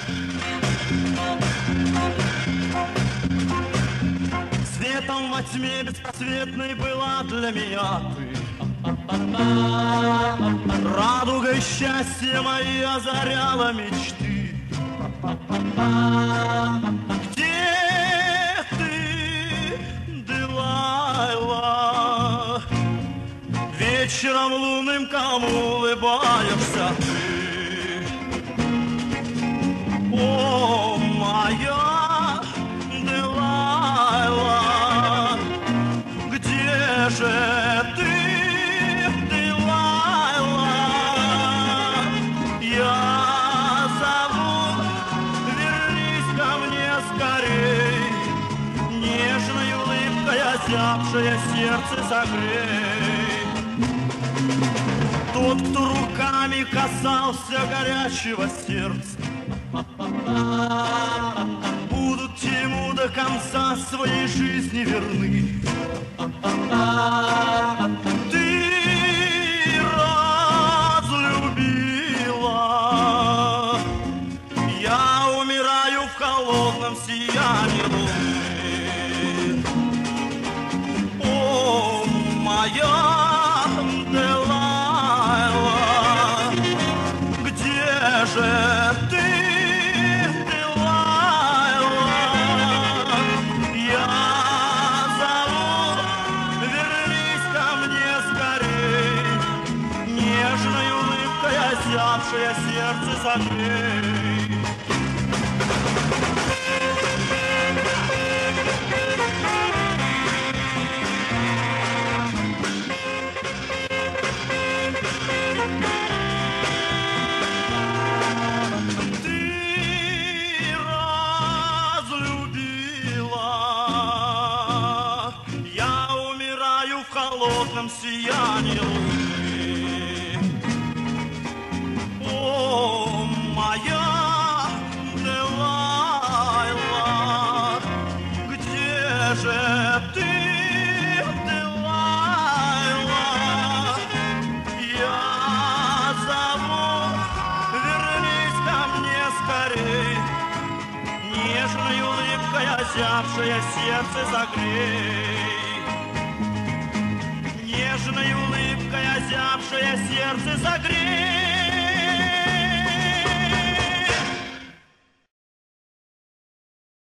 Светом во тьме беспросветной была для меня ты. Радугой счастья мои озаряла мечты. Где ты, Делайла? Вечером лунным кому улыбаешься ты? О, моя Делайла, где же ты? Озябшее сердце согрей. Тот, кто руками касался горячего сердца, будут ему до конца своей жизни верны. Ты разлюбила, я умираю в холодном сиянии луны. Моя Делайла, где же ты, Делайла? Я зову, вернись ко мне скорей, нежной улыбкой озябшее сердце согрей. В холодном сиянии луны. О, моя Делайла, где же ты, Делайла? Я зову, вернись ко мне скорей, нежной улыбкой озябшее сердце согрей. Нежной улыбкой озябшее сердце согрей.